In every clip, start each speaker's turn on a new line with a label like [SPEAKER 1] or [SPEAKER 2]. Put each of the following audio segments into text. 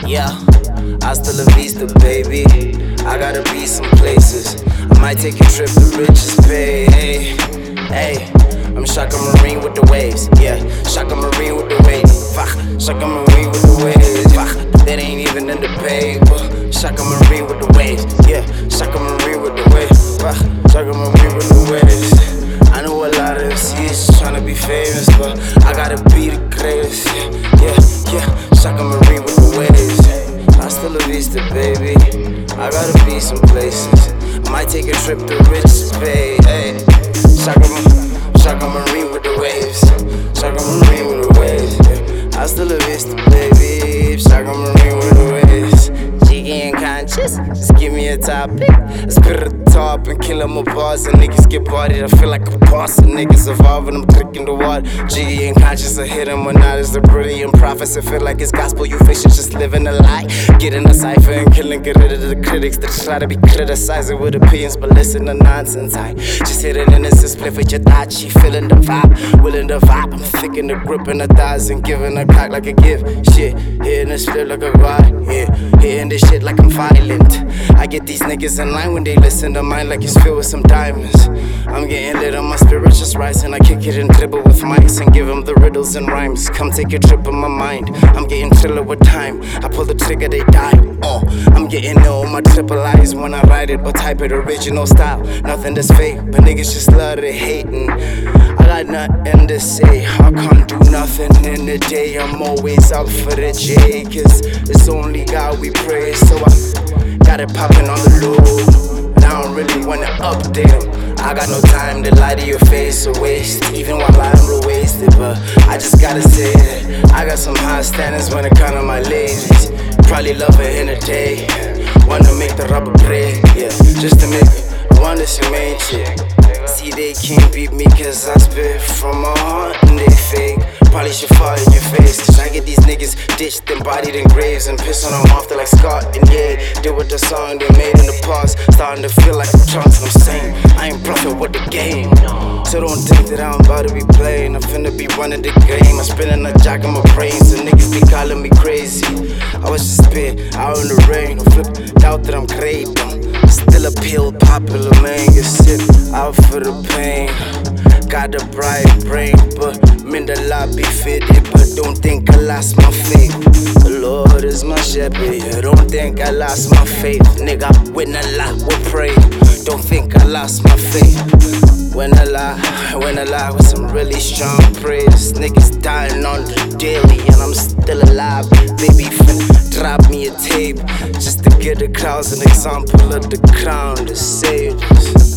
[SPEAKER 1] Yeah, hasta la vista, baby. I gotta be some places. I might take a trip to riches pay. Hey, hey, I'm Shaka Marine with the waves. Yeah, Shaka Marine with the waves. Fuck, Shaka Marine with the waves. Fuck, that ain't even in the paper. Shaka Marine with the waves. Yeah, Shaka Marine with the waves. Fuck, Shaka Marine with the waves. I know a lot of MCs tryna be famous, but I gotta be the greatest. Yeah, Shaka Marine with the waves. Hasta la vista, baby. I gotta be some places. I might take a trip to Rich's Bay. Hey, Shaka Marine with the waves. Shaka Marine with the waves. Yeah. Hasta la vista, baby. Shaka Marine with the waves. Jiggy and conscious, just give me a topic. Let's put it at the top and kill them apart. And niggas get bodied. I feel like a boss. And niggas evolving, I'm drinking the water. Jiggy and conscious, I hit them or not. It's the brilliant prophets. I feel like it's gospel. You fiction, just living a lie. Getting a cipher and killing, get rid of the critics that try to be criticizing with opinions, but listen to nonsense. I just hit an innocent split with your thought. She feeling the vibe, willing the vibe. I'm thinking the grip in the thighs and giving a cock like a gift. Shit, hitting the split like a ride. Yeah, hitting this shit like I'm violent. I get these niggas in line when they listen to mine like it's filled with some diamonds. I'm getting lit on my spirit just rising. I kick it and dribble with mics and give them the riddles and rhymes. Come take a trip in my mind. I'm getting chiller with time. I pull the trigger, they die. Oh, I'm getting ill on my triple eyes when I write it or type it. Original style, nothing that's fake, but niggas just love to hating. I got nothing to say. I can't do nothing in the day. I'm always out for the J, cause it's only God we praise. So I got it popping on the low, and I don't really wanna update them. I got no time to lie to your face or waste, even while I'm real wasted. But I just gotta say that I got some high standards when it comes to my ladies. Probably love her in a day. Wanna make the rubber break, yeah, just to make it. One that's your main chick. See, they can't beat me cause I spit from my heart and they fake. Probably should fall in your face, cause I get these niggas ditched and bodied in graves and piss on them off, they're like Scott and Ye. Did with the song they made in the past, starting to feel like I'm Charles. I'm saying I ain't bluffing with the game, so don't think that I'm about to be playing. I'm finna be running the game. I'm spinning a jack on my brains, and niggas be calling me crazy. I was just spit out in the rain, I flipped out that I'm great. Still a pill popular, man, get sick out for the pain. Got a bright brain, but mean the lobby fitted. But don't think I lost my faith. The Lord is my shepherd, yeah. Don't think I lost my faith. Nigga, when I lie, we pray. Don't think I lost my faith. When I lie with some really strong praise. Niggas dying on the daily, and I'm still alive. Baby, finna drop me a tape just to get the crowds an example of the crown to save us.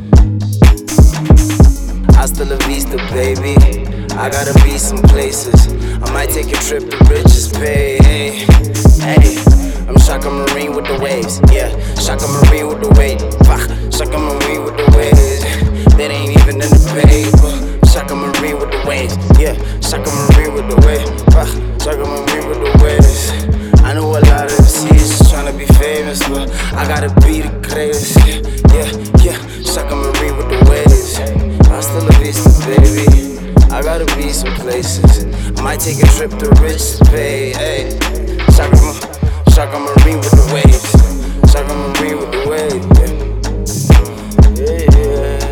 [SPEAKER 1] Hasta la vista, baby. I gotta be some places. I might take a trip to Rich's Bay. Hey, I'm Shaka Marine with the waves. Yeah, Shaka Marine with the waves. Fuck, Shaka Marine with the waves. That ain't even in the paper. Shaka Marine with the waves. Yeah, Shaka Marine with the waves. Fuck, Shaka Marine with the waves. I know a lot of MCs tryna be famous, but I gotta be the greatest. Yeah, Shaka Marine with the waves. Hasta la vista, baby. I gotta be some places. I might take a trip to Rich's Bay. Hey, Shaka Marine with the waves. Shaka Marine with the waves. Yeah.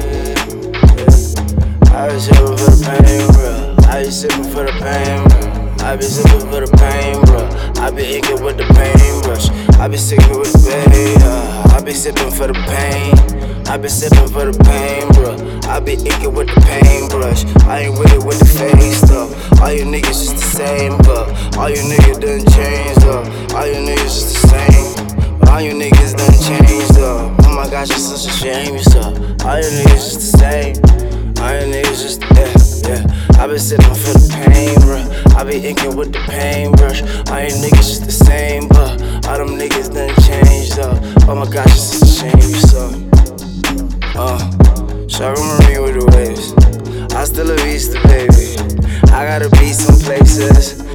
[SPEAKER 1] I be sipping for the pain, bro. I be sipping for the pain, bro. I be sipping for the pain, bro. I be inking with the paintbrush. I be sipping with the pain. I be sipping for the pain. I be sipping for the pain, bro. I be inking with the paintbrush. I ain't with it with the face, though. All you niggas just the same, but all you niggas done changed, though. All you niggas just the same, but all you niggas done changed, though. Oh my gosh, it's such a shame, you suck. All you niggas just the same. All you niggas just, yeah. I been sipping for the pain, bro. I be inking with the paintbrush. All you niggas just the same, but all them niggas done changed, though. Oh my gosh, it's such a shame, you suck. Shaka Marine with the waves. Hasta la vista, baby. I gotta be some places.